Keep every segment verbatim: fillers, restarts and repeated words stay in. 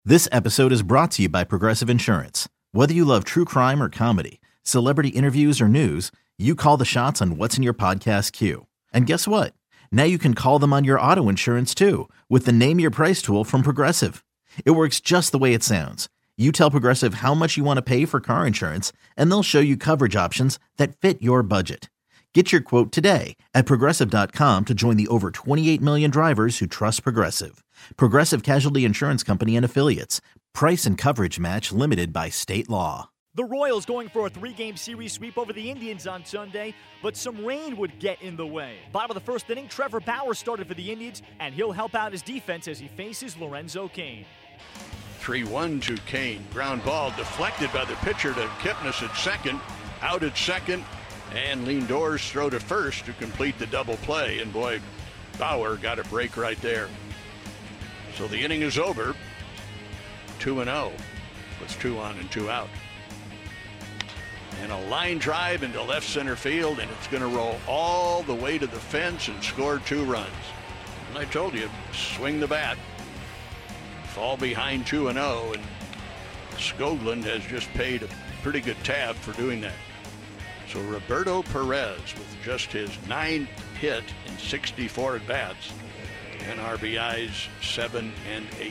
This episode is brought to you by Progressive Insurance. Whether you love true crime or comedy, celebrity interviews or news, you call the shots on what's in your podcast queue. And guess what? Now you can call them on your auto insurance too with the Name Your Price tool from Progressive. It works just the way it sounds. You tell Progressive how much you want to pay for car insurance, and they'll show you coverage options that fit your budget. Get your quote today at Progressive dot com to join the over twenty-eight million drivers who trust Progressive. Progressive Casualty Insurance Company and Affiliates. Price and coverage match limited by state law. The Royals going for a three-game series sweep over the Indians on Sunday, but some rain would get in the way. Bottom of the first inning, Trevor Bauer started for the Indians, and he'll help out his defense as he faces Lorenzo Cain. three one to Cain. Ground ball deflected by the pitcher to Kipnis at second. Out at second. And Lindor's throw to first to complete the double play. And boy, Bauer got a break right there. So the inning is over. two and oh. With two on and two out. And a line drive into left center field, and it's going to roll all the way to the fence and score two runs. And I told you, swing the bat. Fall behind two and oh, and Skoglund has just paid a pretty good tab for doing that. So Roberto Perez with just his ninth hit in sixty-four at-bats, and R B Is seven and eight.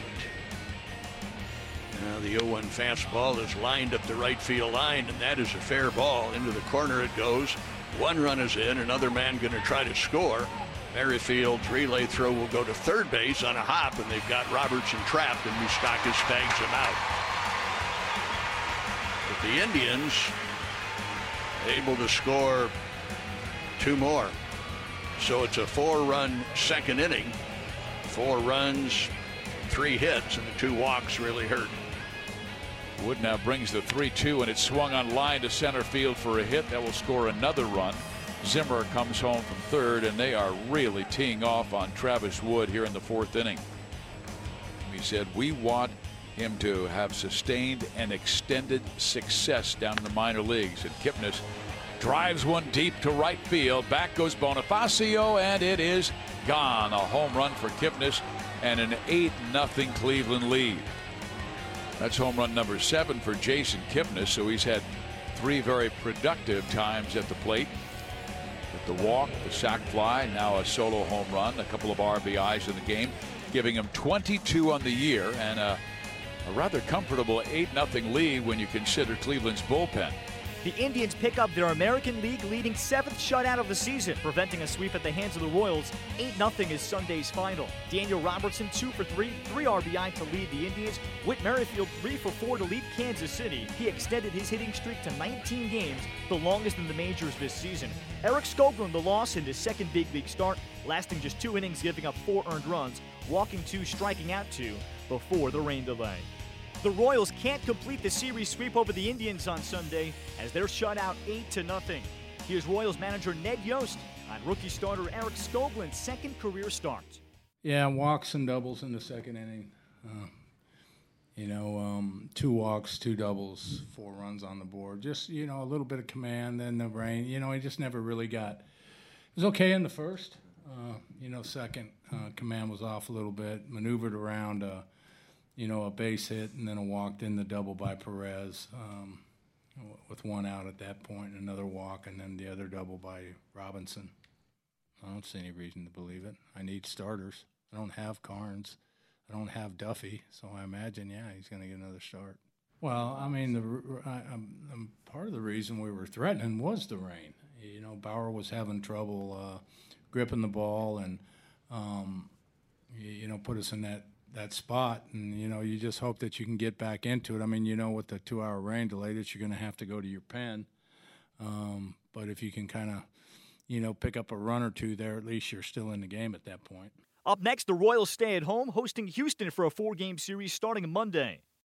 Now the oh one fastball is lined up the right field line, and that is a fair ball. Into the corner it goes. One run is in, another man going to try to score. Merrifield's relay throw will go to third base on a hop, and they've got Robertson trapped, and Moustakas tags him out. But the Indians able to score two more. So it's a four-run second inning. Four runs, three hits, and the two walks really hurt. Wood now brings the three two, and it's swung on line to center field for a hit that will score another run. Zimmer comes home from third, and they are really teeing off on Travis Wood here in the fourth inning. He said, we want him to have sustained and extended success down in the minor leagues. And Kipnis drives one deep to right field. Back goes Bonifacio, and it is gone. A home run for Kipnis and an eight nothing Cleveland lead. That's home run number seven for Jason Kipnis, so he's had three very productive times at the plate. With the walk, the sac fly, now a solo home run, a couple of R B Is in the game, giving him twenty-two on the year and a, a rather comfortable eight nothing lead when you consider Cleveland's bullpen. The Indians pick up their American League leading seventh shutout of the season, preventing a sweep at the hands of the Royals. eight nothing is Sunday's final. Daniel Robertson two for three, three R B I to lead the Indians. Whit Merrifield three for four to lead Kansas City. He extended his hitting streak to nineteen games, the longest in the majors this season. Eric Skoglund the loss in his second big league start, lasting just two innings, giving up four earned runs, walking two, striking out two before the rain delay. The Royals can't complete the series sweep over the Indians on Sunday as they're shut out eight to nothing. Here's Royals manager Ned Yost on rookie starter Eric Skoglund's second career start. Yeah, walks and doubles in the second inning. Uh, you know, um, two walks, two doubles, four runs on the board. Just, you know, a little bit of command, then the rain. You know, he just never really got – it was okay in the first. Uh, you know, second, uh, command was off a little bit, maneuvered around uh, – you know, a base hit and then a walked in the double by Perez um, with one out at that point, another walk, and then the other double by Robinson. I don't see any reason to believe it. I need starters. I don't have Carnes. I don't have Duffy, so I imagine, yeah, he's going to get another start. Well, I mean, the I, I'm, I'm part of the reason we were threatening was the rain. You know, Bauer was having trouble uh, gripping the ball and, um, you, you know, put us in that that spot, and you know you just hope that you can get back into it. I mean, you know, with the two-hour rain delay that you're going to have to go to your pen, um, but if you can kind of, you know, pick up a run or two there, at least you're still in the game at that point. Up next, the Royals stay at home, hosting Houston for a four-game series starting Monday.